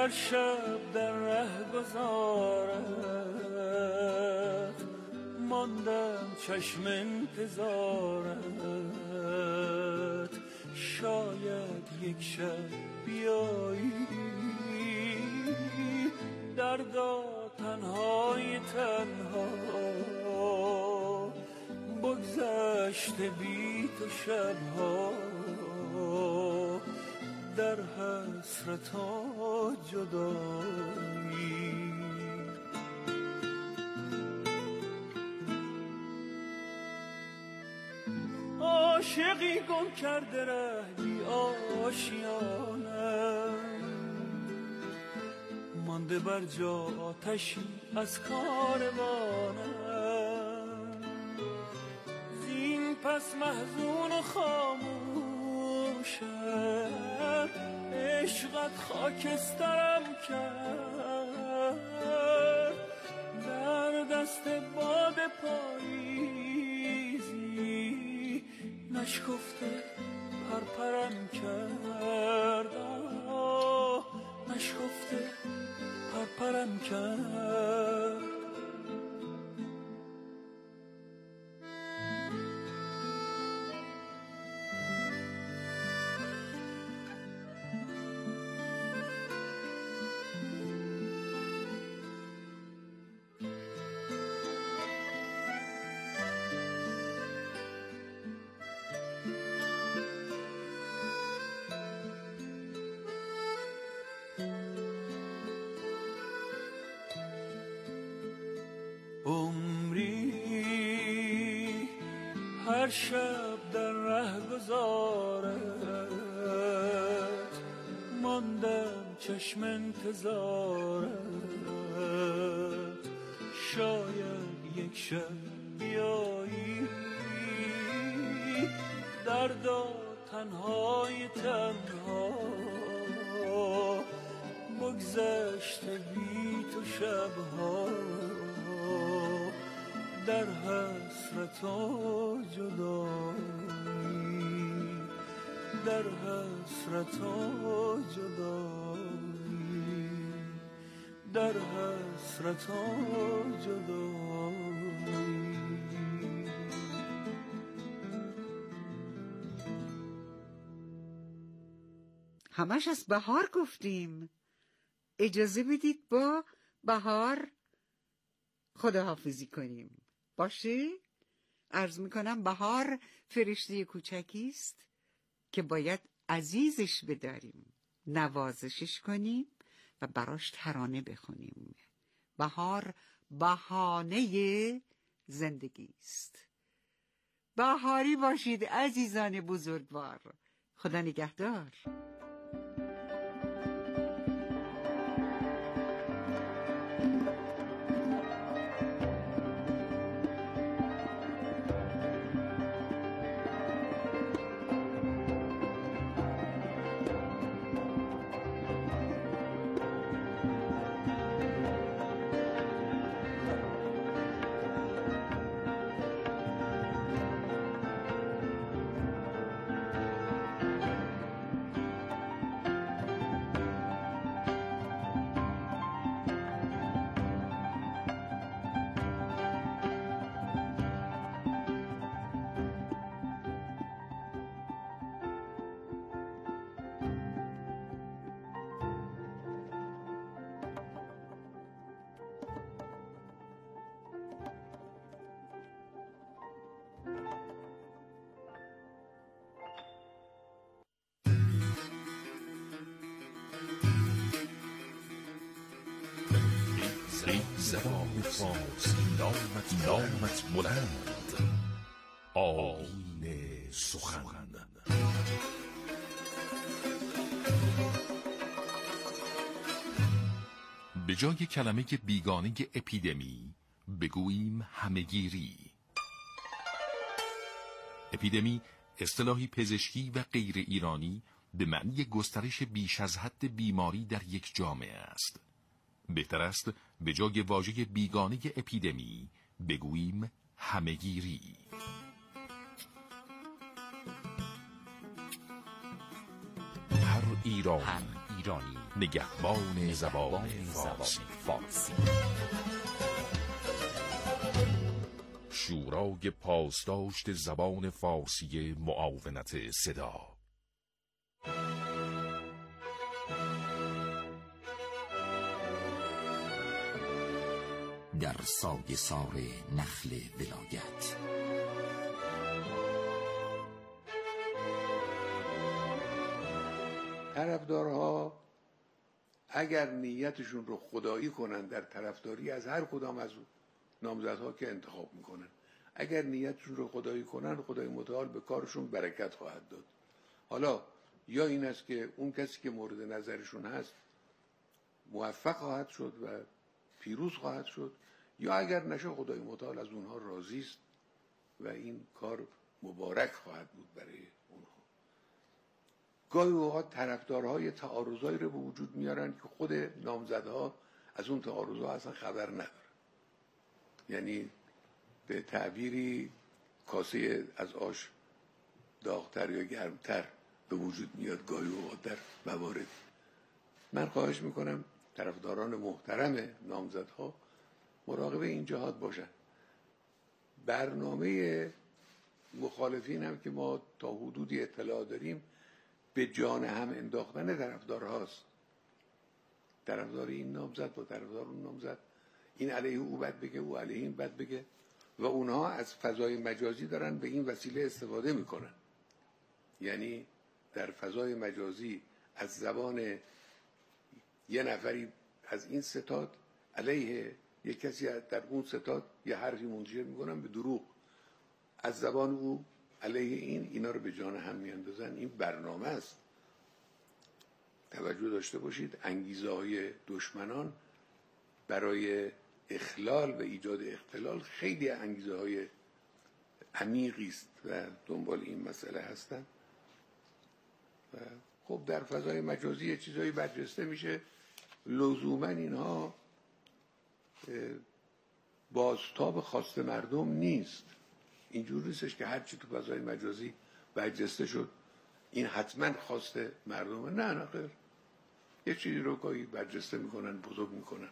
هر شب در ره گذارت، ماندم چشم انتظارت. شاید یک شب بیایی، دردا تنهای تنها، بگذشته بی تو شبها، در حسرت و جدایی. عاشقی گم کرده ره بی آشیانم، مانده بر جا آتشی از کاروانم. زین پس محزون و خاموشم، عشقت خاکسترم کرد. در دست باد پاییزی نشکفته پرپرم کرد. نشکفته پرپرم کرد. عمری هر شب در ره گذارت، ماندم چشم انتظارت. شاید یک شب بیایی، دردا تنهای تنها، بگذشته بی تو شبها، در حسرت و جدایی. در حسرت و جدایی. در حسرت و جدایی. همش از بهار گفتیم. اجازه بدید با بهار خداحافظی کنیم. باشه؟ عرض میکنم بهار فرشته کوچکی است که باید عزیزش بداریم، نوازشش کنیم و براش ترانه بخونیم. بهار بهانه زندگی است. بهاری باشید عزیزان بزرگوار. خدا نگهدار. زبان فارسی نامت بلند، آیین سخن. به جای کلمه بیگانه اپیدمی بگوییم همهگیری. اپیدمی اصطلاحی پزشکی و غیر ایرانی به معنی گسترش بیش از حد بیماری در یک جامعه است. بهتر است به جای واژه بیگانه اپیدمی بگوییم همهگیری. هر ایرانی ایرانی، نگهبان زبان فارسی. شورای پاسداشت زبان فارسی معاونت صدا. در سایه‌سار نخل ولایت. طرفدارها اگر نیتشون رو خدایی کنن در طرفداری از هر کدام از نامزدها که انتخاب میکنن، اگر نیتشون رو خدایی کنن، خدای متعال به کارشون برکت خواهد داد. حالا یا این است که اون کسی که مورد نظرشون هست موفق خواهد شد و پیروز خواهد شد، یا اگر نشه خدای متعال از اونها راضی است و این کار مبارک خواهد بود برای اونها. گاهی اوقات طرفدارهای تعارضایی رو به وجود میارن که خود نامزدها از اون تعارضها اصلا خبر ندارن. یعنی به تعبیری کاسه از آش داغتر یا گرمتر به وجود میاد گاهی اوقات در موارد. من خواهش میکنم طرفداران محترم نامزدها مراقب این جهات باشن. برنامه مخالفین هم که ما تا حدودی اطلاع داریم به جان هم انداختن طرفدارهاست. طرفدار این نامزد با طرفدار اون نامزد، این علیه او بد بگه، او علیه این بد بگه، و اونها از فضای مجازی دارن به این وسیله استفاده میکنن. یعنی در فضای مجازی از زبان یه نفری از این ستاد علیه یک کسی در اون ستاد یه حرفی منتشر میکنن به دروغ، از زبان او علیه اینا رو به جان هم میاندازن. این برنامه است. توجه داشته باشید انگیزه های دشمنان برای اخلال و ایجاد اختلال خیلی انگیزه های عمیقی است و دنبال این مسئله هستن. و خب در فضای مجازی یه چیزایی برجسته میشه، لزوما اینها بازتاب خواست مردم نیست. اینجور نیستش که هرچی تو فضای مجازی برجسته شد این حتما خواست مردمه. نه خیر، یه چیزی رو گاهی برجسته میکنن، بزرگ میکنن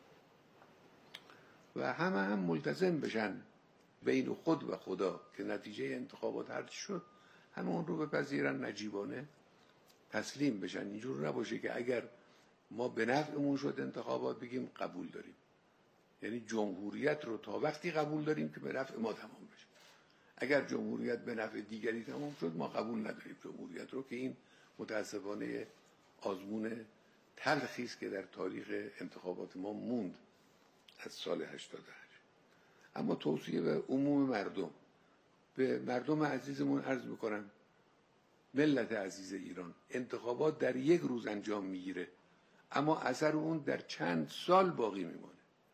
و همه هم ملتزم بشن بین خود و خدا که نتیجه انتخابات هرچی شد همه اون رو بپذیرن، نجیبانه تسلیم بشن. اینجور نباشه که اگر ما به نفعمون شد انتخابات بگیم قبول داریم. یعنی جمهوریت رو تا وقتی قبول داریم که به نفع ما تمام بشه. اگر جمهوریت به نفع دیگری تمام شد ما قبول نداریم جمهوریت رو، که این متاسفانه آزمون تلخی است که در تاریخ انتخابات ما موند از سال 88. اما توصیه به عموم مردم، به مردم عزیزمون عرض میکنم، ملت عزیز ایران، انتخابات در یک روز انجام میگیره اما اثر اون در چند سال باقی میمونه.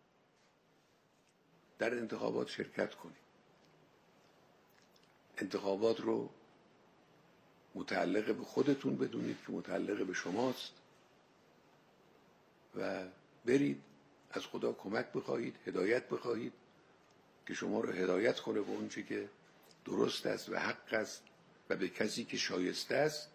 در انتخابات شرکت کنید. انتخابات رو متعلق به خودتون بدونید که متعلق به شماست و برید از خدا کمک بخواهید، هدایت بخواهید که شما رو هدایت کنه به اون چی که درست است و حق است و به کسی که شایسته است،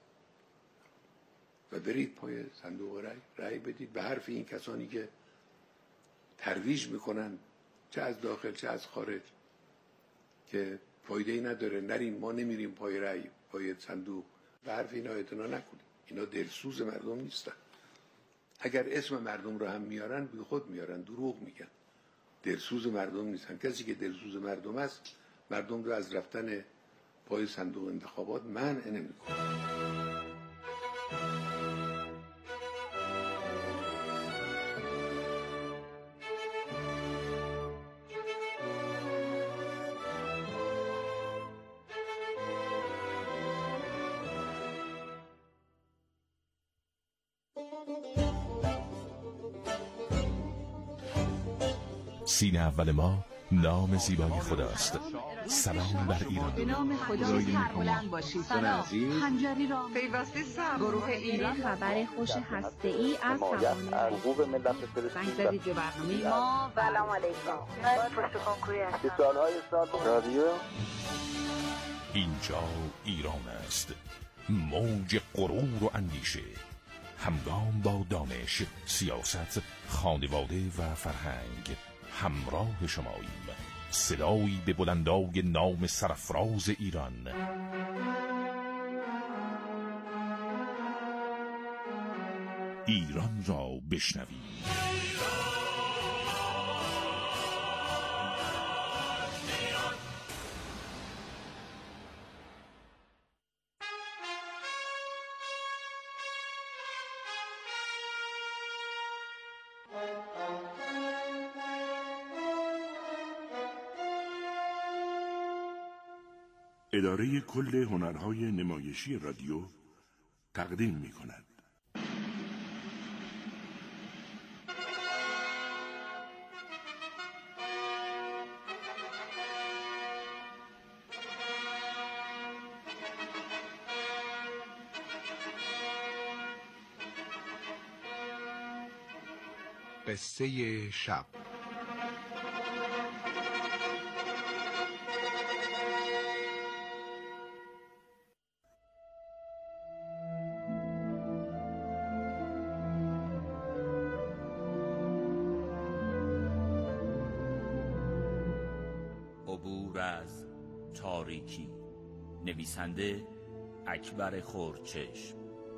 و برید پای صندوق رأی بدید به حرف این کسانی که ترویج میکنن چه از داخل چه از خارج که فایده‌ای نداره، نریم، ما نمیریم پای رأی، پای صندوق. به حرف اینا اعتنا نکنید. اینا دلسوز مردم نیستن. اگر اسم مردم رو هم میارن بی خود میارن، دروغ میگن. دلسوز مردم نیستن. کسی که دلسوز مردم است مردم رو از رفتن پای صندوق انتخابات منع نمیکنه. سین اول ما نام زیبای خداست. سلام بر ایران. به نام خدای سربلند باشید. سلام. خنجری را پیوسته سر. گروه ایران خبر خوش هسته‌ای از توان حقوق ملت فلسطین. زنگ زدید به برنامه ما. سلام علیکم. من پشت کنکوری هستم. سالهای سال رادیو اینجا ایران است. موج غرور و اندیشه، همگام با دانش، سیاست، خانواده و فرهنگ همراه شماییم. صدایی به بلندای نام سرفراز ایران. ایران را بشنوید. اداره کل هنرهای نمایشی رادیو تقدیم می کند. قصه شب. عبور از تاریکی. نویسنده اکبر خردچشم.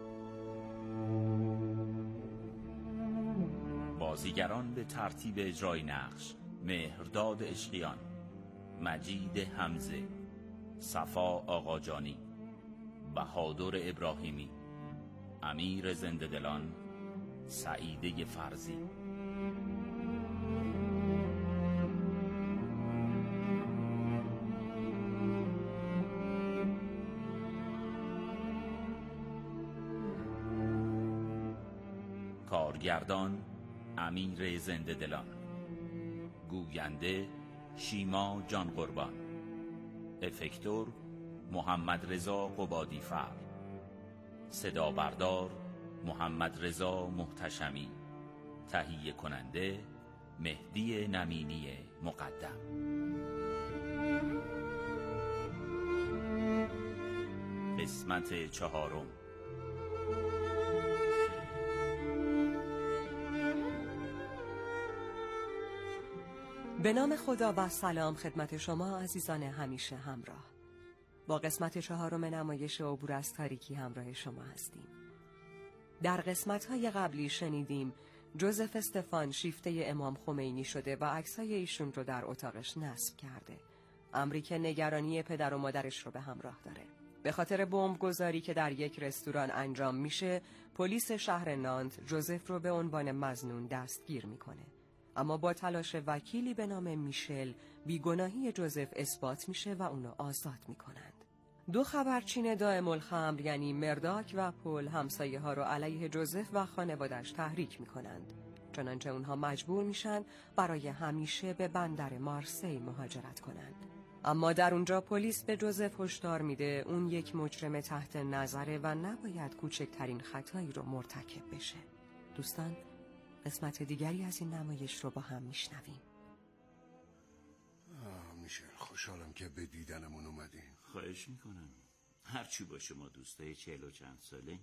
بازیگران به ترتیب اجرای نقش: مهرداد عشقیان، مجید حمزه، صفا آقاجانی، بهادر ابراهیمی، امیر زنده‌دلان، سعیده فرزی. کارگردان امیر زنده‌دلان. گوینده شیما جان قربان. افکتور محمد رضا قبادی‌فر. صدا بردار محمد رضا محتشمی. تهیه کننده مهدی نمینی مقدم. قسمت 4. به نام خدا و سلام خدمت شما عزیزان همیشه همراه. با قسمت 4 نمایش عبور از تاریکی همراه شما هستیم. در قسمت‌های قبلی شنیدیم جوزف استفان شیفته امام خمینی شده و عکسای ایشون رو در اتاقش نصب کرده. امری که نگرانی پدر و مادرش رو به همراه داره. به خاطر بمبگذاری که در یک رستوران انجام میشه، پلیس شهر نانت جوزف رو به عنوان مظنون دستگیر میکنه. اما با تلاش وکیلی به نام میشل بیگناهی جوزف اثبات میشه و اونو آزاد میکنند. 2 خبرچین دائم الخمر یعنی مرداک و پل همسایه ها رو علیه جوزف و خانوادش تحریک میکنند. چنانچه اونها مجبور میشن برای همیشه به بندر مارسی مهاجرت کنند. اما در اونجا پلیس به جوزف هشدار میده اون یک مجرم تحت نظره و نباید کوچکترین خطایی رو مرتکب بشه. دوستان، قسمت دیگری از این نمایش رو با هم میشنویم. میشل، خوشحالم که به دیدنمون اومدین. خواهش میکنم. هرچی باشه ما دوستای 40 و چند ساله.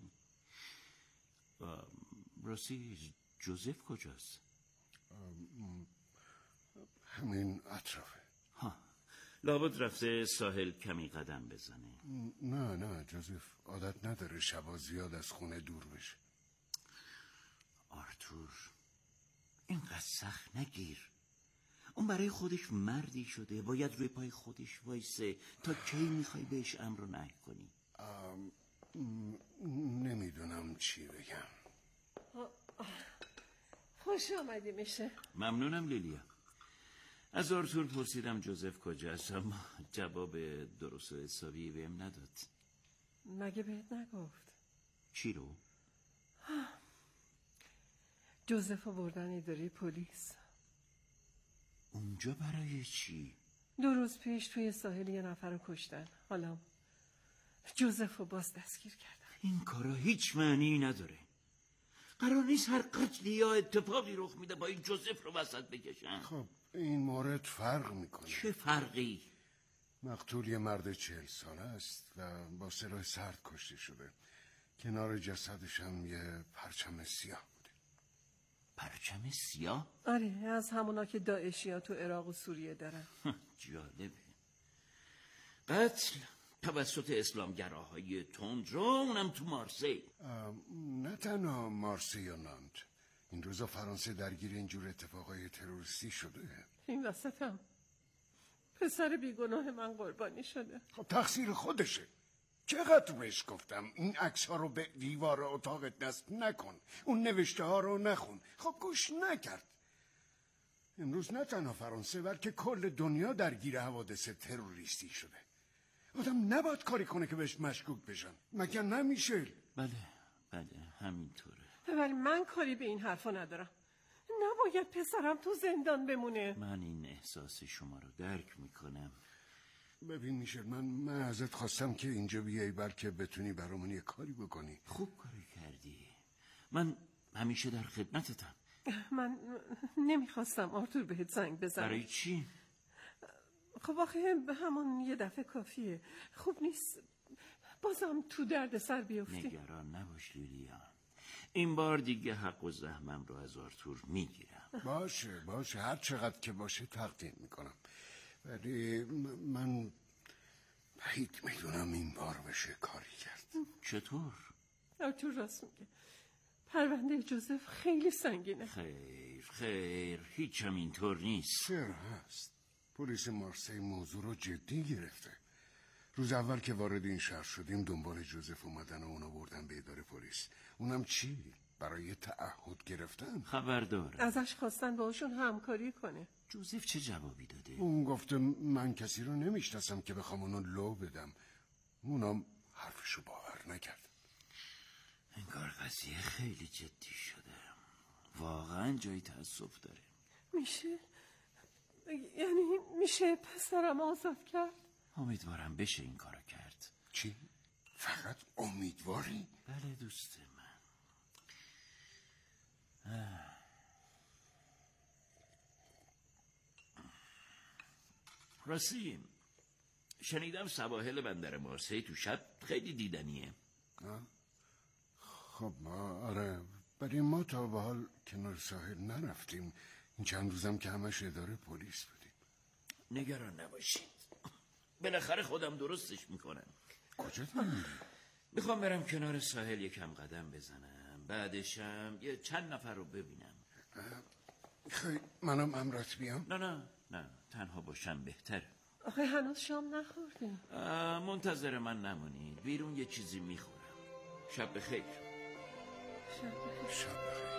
راستی جوزف کجاست؟ همین اطرافه. لابد رفته ساحل کمی قدم بزنه. نه جوزف عادت نداره شبا زیاد از خونه دور بشه. آرتور، اینقدر سخت نگیر. اون برای خودش مردی شده، باید روی پای خودش وایسه. تا کی میخوای بهش امر و نهی کنی؟ نمیدونم چی بگم. خوش آمدی میشه. ممنونم لیلیا. از آرتور پرسیدم جوزف کجاست، اما جواب درست و حسابی بهم نداد. مگه بهت نگفت؟ چی رو؟ جوزف رو بردن اداره پلیس. اونجا برای چی؟ 2 روز پیش توی ساحل یه نفر رو کشتن. حالا جوزف رو باز دستگیر کردن. این کارا هیچ معنی نداره. قرار نیست هر قتلی یا اتفاقی رخ میده با این جوزف رو وسط بکشن. خب این مورد فرق میکنه. چه فرقی؟ مقتول یه مرد 40 ساله است و با سلاح سرد کشته شده. کنار جسدش هم یه پرچم سیاه بوده. پرچم سیاه؟ آره، از همونا که داعشی‌ها تو عراق و سوریه دارن. جالبه. قتل توسط اسلامگراهای تندرو، اونم تو مارسی. نه تنها مارسی یا نانت، این روزا فرانسه درگیر اینجور اتفاقای تروریستی شده. این وسط هم پسر بیگناه من قربانی شده. خب تقصیر خودشه. چقدر بهش گفتم این عکس ها رو به دیوار اتاقت نصب نکن، اون نوشته ها رو نخون. خب گوش نکرد. امروز نه تنها فرانسه بلکه کل دنیا درگیر حوادث تروریستی شده. آدم نباید کاری کنه که بهش مشکوک بشن، مگر نمیشه؟ بله همینطوره. ولی من کاری به این حرفا ندارم. نباید پسرم تو زندان بمونه. من این احساس شما رو درک میکنم. ببین میشل، من ازت خواستم که اینجا بیایی بلکه بتونی برامون یه کاری بکنی. خوب کاری کردی. من همیشه در خدمتتم. من نمیخواستم آرتور بهت زنگ بزنم. برای چی؟ خب آخه همون یه دفعه کافیه. خوب نیست بازم تو درد سر بیفتی. نگران نباش لیلیان، این بار دیگه حق و زحمم رو از آرتور میگیرم. باشه هر چقدر که باشه تقدیم میکنم، ولی من بعید میدونم این بار بشه کاری کرد. چطور؟ آرتور راست میگه، پرونده جوزف خیلی سنگینه. خیر هیچ هم اینطور نیست. چرا هست؟ پلیس مارسی موضوع رو جدی گرفته. روز اول که وارد این شهر شدیم دنبال جوزف اومدن و اونا بردن به اداره پلیس. اونم چی؟ برای تعهد گرفتن. خبر دارم. ازش خواستن باهاشون همکاری کنه. جوزف چه جوابی داده؟ اون گفته من کسی رو نمیشناسم که بخوام اونو لو بدم. اونم حرفشو باور نکرد. انگار قضیه خیلی جدی شده. واقعا جای تأسف داره. میشه پسرم آزاد کرد؟ امیدوارم بشه این کارو کرد. چی؟ فقط امیدواری؟ بله دوست من. راستی شنیدم سواحل بندر مارسی تو شب خیلی دیدنیه. خب آره، ولی ما تا به حال کنار ساحل نرفتیم. این چند روزم که همش اداره پلیس بودیم. نگران نباشید، بالاخره خودم درستش میکنم. کجا داری؟ میخوام برم کنار ساحل یکم قدم بزنم، بعدشم یه چند نفر رو ببینم. خیلی منم امرت بیام؟ نه تنها باشم بهتره. آخه هنوز شام نخوردیم. منتظر من نمونید، بیرون یه چیزی میخورم. شب بخیر. شب بخیر.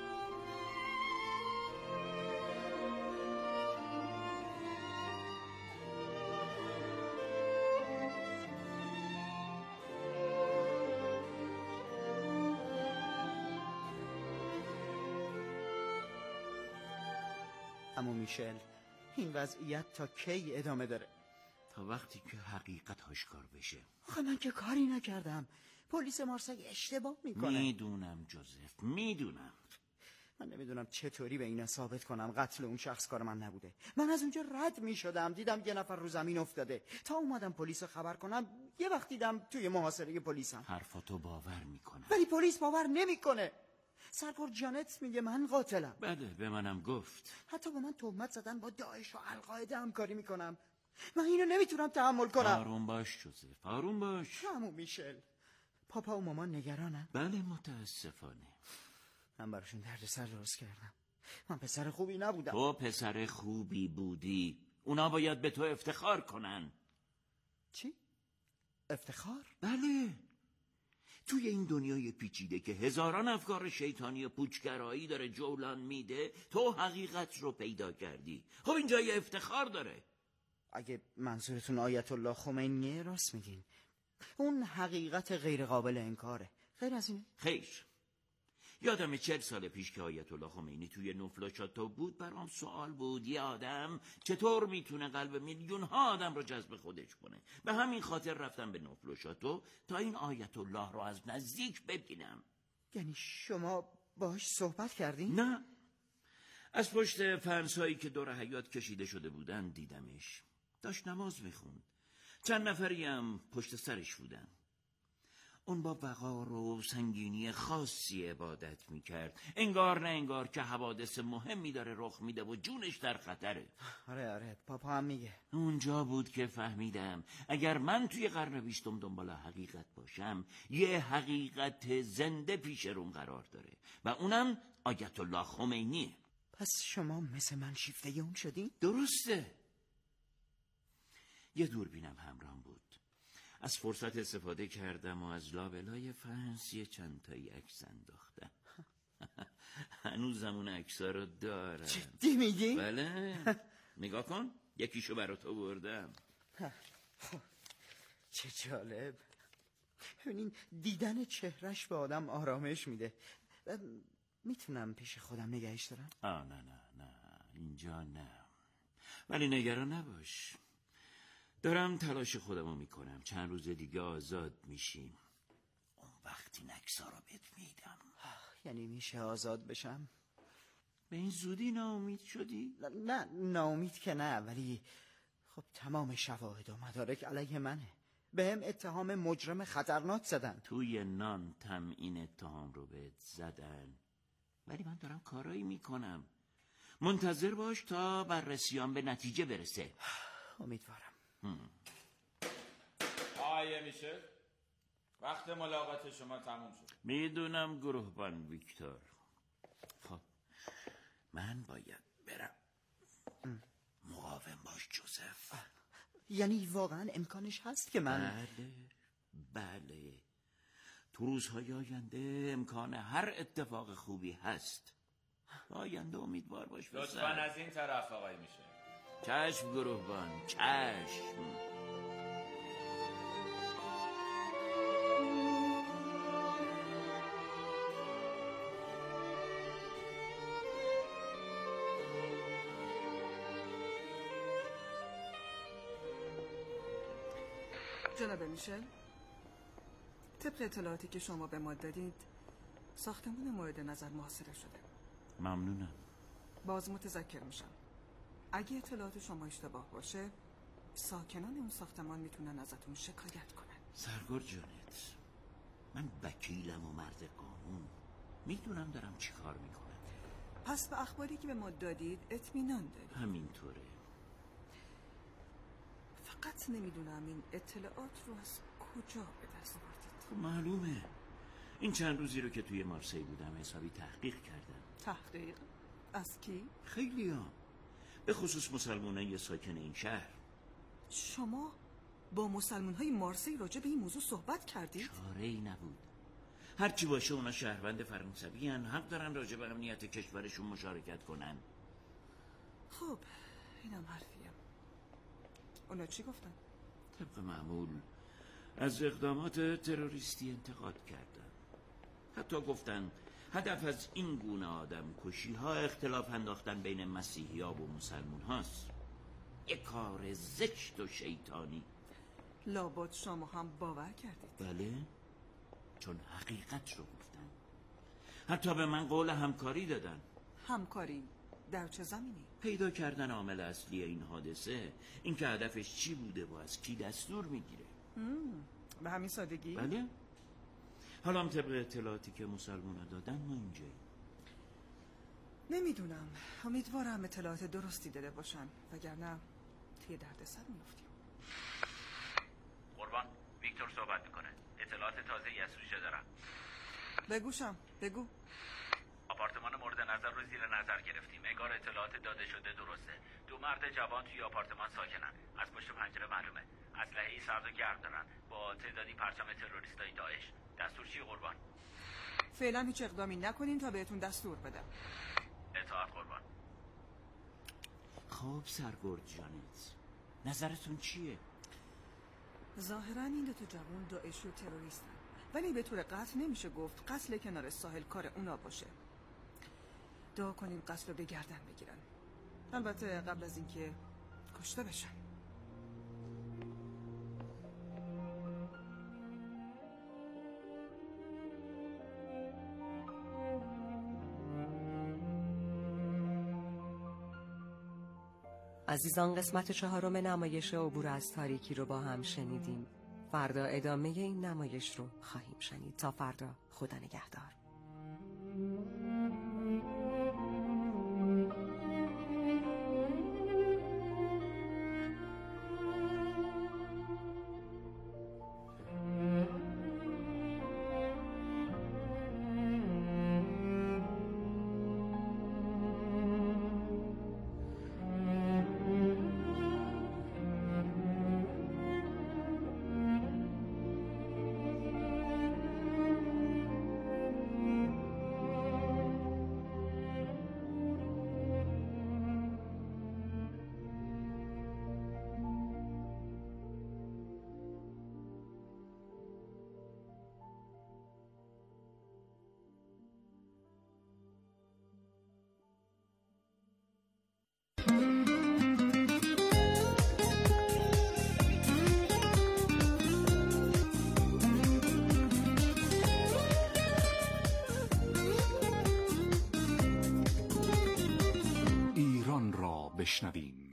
اما میشل، این وضعیت تا کی ادامه داره؟ تا وقتی که حقیقت آشکار بشه. آخه من که کاری نکردم. پلیس مارسی اشتباه میکنه. میدونم جوزف، میدونم. من نمیدونم چطوری به اینا ثابت کنم قتل اون شخص کار من نبوده. من از اونجا رد میشدم، دیدم یه نفر رو زمین افتاده. تا اومدم پلیس خبر کنم یه وقت دیدم توی محاصره پلیسم. حرفاتو باور میکنم، ولی پلیس باور نمیکنه. سرکار جانت میگه من قاتلم. بله به منم گفت. حتی به من تهمت زدن با داعش و القاعده همکاری میکنم. من اینو نمیتونم تحمل کنم. آروم باش جوزف، آروم باش. عمو میشل، پاپا و مامان نگرانن؟ بله متاسفانه. من براشون دردسر درست کردم. من پسر خوبی نبودم. تو پسر خوبی بودی، اونا باید به تو افتخار کنن. چی؟ افتخار؟ بله. توی این دنیای پیچیده که هزاران افکار شیطانی و پوچگرایی داره جولان میده، تو حقیقت رو پیدا کردی. خب این جای افتخار داره. اگه منظورتون آیت الله خمینیه راست میگین. اون حقیقت غیر قابل انکاره. غیر از اینه؟ خیر. یادم 40 سال پیش که آیت الله خمینی توی نوفل شاتو بود، برام سوال بود یه آدم چطور میتونه قلب میلیون ها آدم رو جذب خودش کنه. به همین خاطر رفتم به نوفل شاتو تا این آیت الله رو از نزدیک ببینم. یعنی شما باهاش صحبت کردین؟ نه، از پشت فنسایی که دور حیاط کشیده شده بودن دیدمش. داشت نماز میخوند. چند نفری هم پشت سرش بودن. اون با وقار و سنگینی خاصی عبادت میکرد، انگار نه انگار که حوادث مهمی داره رخ میده و جونش در خطره. آره پاپا هم میگه. اونجا بود که فهمیدم اگر من توی قرن 20 دنبال حقیقت باشم، یه حقیقت زنده پیش روم قرار داره و اونم آیت الله خمینیه. پس شما مثل من شیفته اون شدین؟ درسته. یه دوربینم همراهم بود. از فرصت استفاده کردم و از لابلای فنس یه چند تایی عکس انداختم. هنوزم اون عکس‌ها رو دارم. جدی میگی؟ بله. نگاه کن، یکیشو برات آوردم. چه جالب. ببینین دیدن چهرش به آدم آرامش میده. میتونم پیش خودم نگهش دارم؟ نه اینجا نه، ولی نگران نباش، دارم تلاش خودمو میکنم. چند روز دیگه آزاد میشیم، اون وقتی این عکس‌ها رو بهت میدم. یعنی میشه آزاد بشم؟ به این زودی ناامید شدی؟ نه ناامید که نه، ولی خب تمام شواهد و مدارک علیه منه. به هم اتهام مجرم خطرناک زدن. توی نان این اتهام رو بهت زدن، ولی من دارم کارایی میکنم. منتظر باش تا بررسیان به نتیجه برسه. امیدوارم. آیه میشه وقت ملاقات شما تموم شد. میدونم گروهبان ویکتور. خب من باید برم. مقاوم باش جوزف. یعنی واقعا امکانش هست که من؟ بله تو روزهای آینده امکان هر اتفاق خوبی هست. آینده امیدوار باش. لطفاً از این طرف آقای میشه. چشم گروهبان، چشم. جناب میشل، طبق اطلاعاتی که شما به ما دادید ساختمون مورد نظر محاصره شده. ممنونم. باز متذکر میشم اگه اطلاعات شما اشتباه باشه ساکنان اون ساختمان میتونن ازتون شکایت کنن. سرگرد جانت، من وکیلم و مرد قانون، میدونم دارم چی کار میکنم. پس به اخباری که به ما دادید اطمینان دارید؟ همینطوره. فقط نمیدونم این اطلاعات رو از کجا به دست آوردید. خب معلومه، این چند روزی رو که توی مارسی بودم حسابی تحقیق کردم. تحقیق؟ از کی؟ خیلی ها، به خصوص مسلمانای ساکن این شهر. شما با مسلمانهای مارسی راجع به این موضوع صحبت کردید؟ چاره‌ای نبود. هرچی باشه اونا شهروند فرانسوی هن، حق دارن راجع به امنیت کشورشون مشارکت کنن. خب اینم حرفیه. اونا چی گفتن؟ طبق معمول از اقدامات تروریستی انتقاد کردن. حتی گفتن هدف از این گونه آدم کشی ها اختلاف انداختن بین مسیحی ها و مسلمون هاست. یک کار زشت و شیطانی. لابد شما هم باور کردید؟ بله، چون حقیقت رو گفتن. حتی به من قول همکاری دادن. همکاری در چه زمینی؟ پیدا کردن عامل اصلی این حادثه، این که هدفش چی بوده و از کی دستور میگیره. به همین سادگی؟ بله. حالا هم طبق اطلاعاتی که مسلمونا دادن ما اینجاییم. نمیدونم، امیدوارم اطلاعات درستی داده باشن وگرنه توی دردسر میافتیم. قربان، ویکتور صحبت میکنه. اطلاعات تازه‌ای از سوژه دارم. بگوشم، بگو. آپارتمان مورد نظر رو زیر نظر گرفتیم. انگار اطلاعات داده شده درسته. دو مرد جوان توی آپارتمان ساکنن. از پشت پنجره معلومه. اسلحه‌ای سرد و گرم دارن با تعدادی پرچم تروریستای داعش. دستور چی قربان؟ فعلا هیچ اقدامی نکنین تا بهتون دستور بدم. اطاعت قربان. خب سرگرد جانت، نظرتون چیه؟ ظاهرا این دو تا جوان داعشی و تروریستن، ولی به طور قطع نمیشه گفت قتل کنار ساحل کار اونا باشه. دعا کنیم قتل رو به گردن بگیرن، البته قبل از اینکه کشته بشن. عزیزان، قسمت 4 نمایش عبور از تاریکی رو با هم شنیدیم. فردا ادامه این نمایش رو خواهیم شنید. تا فردا، خدا نگهدار. بشنویم.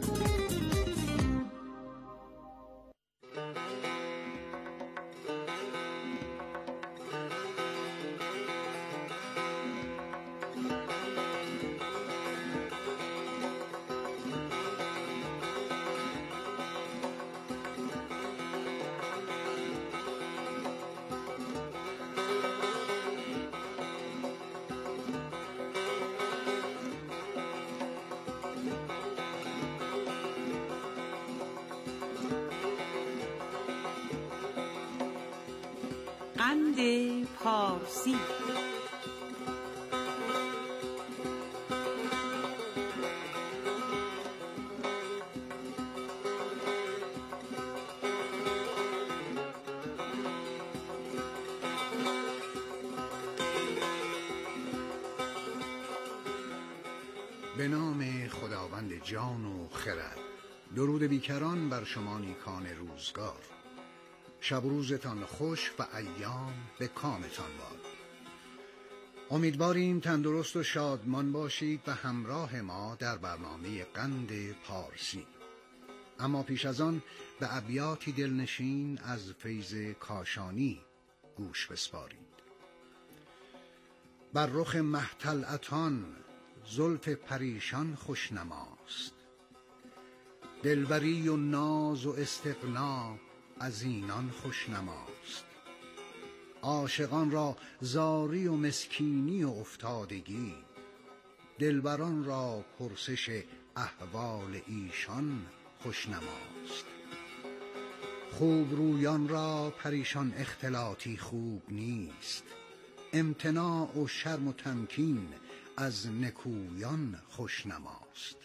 قند پارسی. به نام خداوند جان و خرد. درود بیکران بر شما نیکان روزگار. شب و روزتان خوش و ایام به کامتان باد. امیدواریم تندرست و شادمان باشید و همراه ما در برنامه قند پارسی. اما پیش از آن به ابیاتی دلنشین از فیض کاشانی گوش بسپارید. بر رخ مه‌طلعتان زلف پریشان خوشنماست، دلبری و ناز و استغنا از اینان خوشنماست. عاشقان را زاری و مسکینی و افتادگی، دلبران را پرسش احوال ایشان خوشنماست. خوب رویان را پریشان اختلاطی خوب نیست، امتناع و شرم و تمکین از نکویان خوشنماست.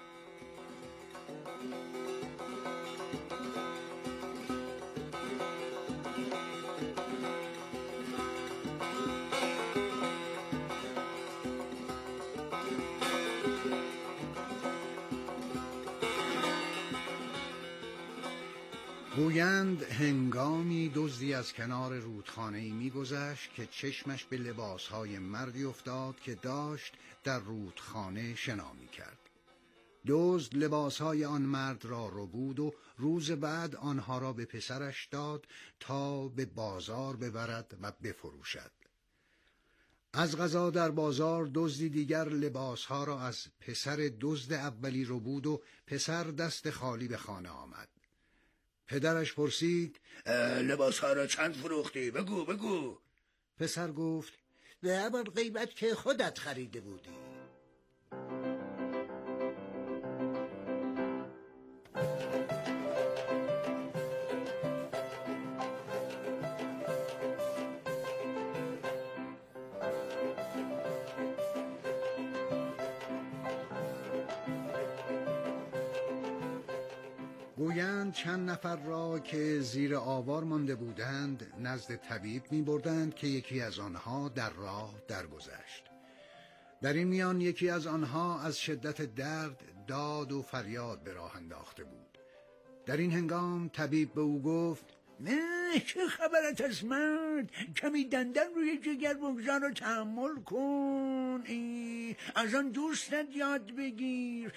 گویند هنگامی دزدی از کنار رودخانه‌ای می‌گذشت که چشمش به لباسهای مردی افتاد که داشت در رودخانه شنا می‌کرد. دزد لباسهای آن مرد را ربود و روز بعد آنها را به پسرش داد تا به بازار ببرد و بفروشد. از قضا در بازار دزدی دیگر لباسها را از پسر دزد اولی ربود و پسر دست خالی به خانه آمد. پدرش پرسید: لباسها را چند فروختی؟ بگو. پسر گفت: به همان قیمت که خودت خریده بودی. گویند چند نفر را که زیر آوار مانده بودند نزد طبیب می بردند که یکی از آنها در راه درگذشت. در این میان یکی از آنها از شدت درد داد و فریاد به راه انداخته بود. در این هنگام طبیب به او گفت: چه خبرت است مرد؟ کمی دندان روی جگر بگذار و تحمل کن. از آن دوستت یاد بگیر.